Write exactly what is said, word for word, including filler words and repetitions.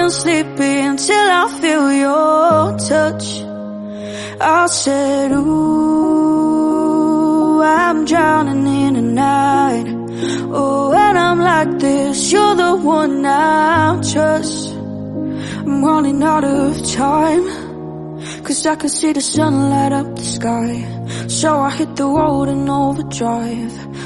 feeling sleepy until I feel your touch. I said, ooh, I'm drowning in the night. Oh, when I'm like this, you're the one I trust. I'm running out of time, 'cause I can see the sun light up the sky. So I hit the road in overdrive.